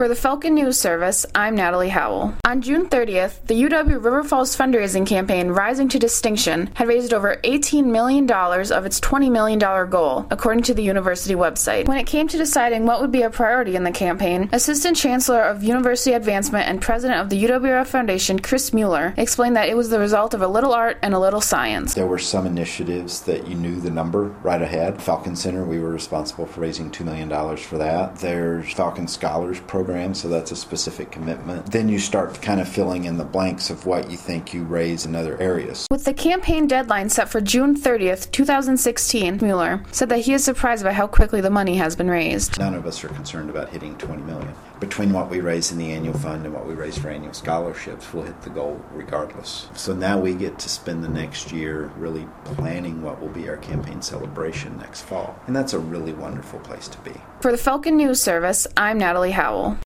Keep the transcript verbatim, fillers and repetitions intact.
For the Falcon News Service, I'm Natalie Howell. On June thirtieth, the U W River Falls fundraising campaign Rising to Distinction had raised over eighteen million dollars of its twenty million dollars goal, according to the university website. When it came to deciding what would be a priority in the campaign, Assistant Chancellor of University Advancement and President of the U W R F Foundation, Chris Mueller, explained that it was the result of a little art and a little science. There were some initiatives that you knew the number right ahead. Falcon Center, we were responsible for raising two million dollars for that. There's Falcon Scholars Program, so that's a specific commitment. Then you start kind of filling in the blanks of what you think you raise in other areas. With the campaign deadline set for June thirtieth, twenty sixteen, Mueller said that he is surprised by how quickly the money has been raised. None of us are concerned about hitting twenty million dollars. Between what we raise in the annual fund and what we raise for annual scholarships, we'll hit the goal regardless. So now we get to spend the next year really planning what will be our campaign celebration next fall. And that's a really wonderful place to be. For the Falcon News Service, I'm Natalie Howell.